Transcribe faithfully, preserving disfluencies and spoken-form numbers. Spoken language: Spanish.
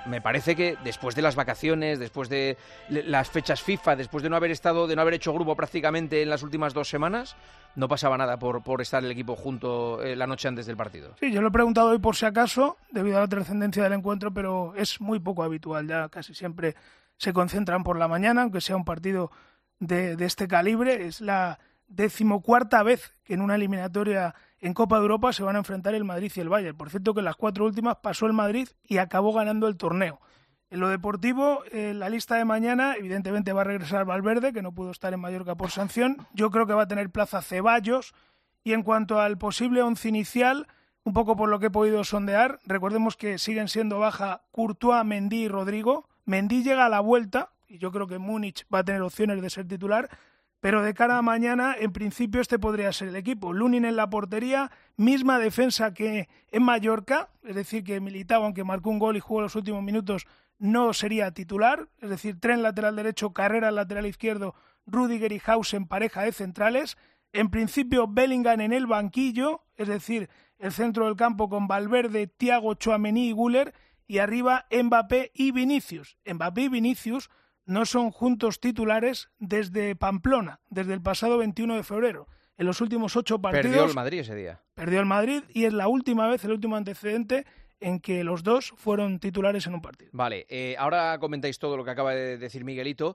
me parece que después de las vacaciones, después de las fechas FIFA, después de no haber estado, de no haber hecho grupo prácticamente en las últimas dos semanas, no pasaba nada por, por estar el equipo junto eh, la noche antes del partido. Sí, yo lo he preguntado hoy por si acaso, debido a la trascendencia del encuentro, pero es muy poco habitual. Ya casi siempre se concentran por la mañana, aunque sea un partido de, de este calibre. Es la decimocuarta vez que en una eliminatoria en Copa de Europa se van a enfrentar el Madrid y el Bayern. Por cierto, que en las cuatro últimas pasó el Madrid y acabó ganando el torneo. En lo deportivo, en la lista de mañana, evidentemente va a regresar Valverde, que no pudo estar en Mallorca por sanción. Yo creo que va a tener plaza Ceballos. Y en cuanto al posible once inicial, un poco por lo que he podido sondear, recordemos que siguen siendo baja Courtois, Mendy y Rodrigo. Mendy llega a la vuelta, y yo creo que Múnich va a tener opciones de ser titular, pero de cara a mañana, en principio, este podría ser el equipo. Lunin en la portería, misma defensa que en Mallorca, es decir, que Militao, aunque marcó un gol y jugó los últimos minutos, no sería titular, es decir, Tren lateral derecho, Carrera lateral izquierdo, Rüdiger y Hause en pareja de centrales. En principio, Bellingham en el banquillo, es decir, el centro del campo con Valverde, Thiago, Tchouaméni y Güler, y arriba Mbappé y Vinicius. Mbappé y Vinicius no son juntos titulares desde Pamplona, desde el pasado veintiuno de febrero. En los últimos ocho partidos... Perdió el Madrid ese día. Perdió el Madrid y es la última vez, el último antecedente en que los dos fueron titulares en un partido. Vale, eh, ahora comentáis todo lo que acaba de decir Miguelito.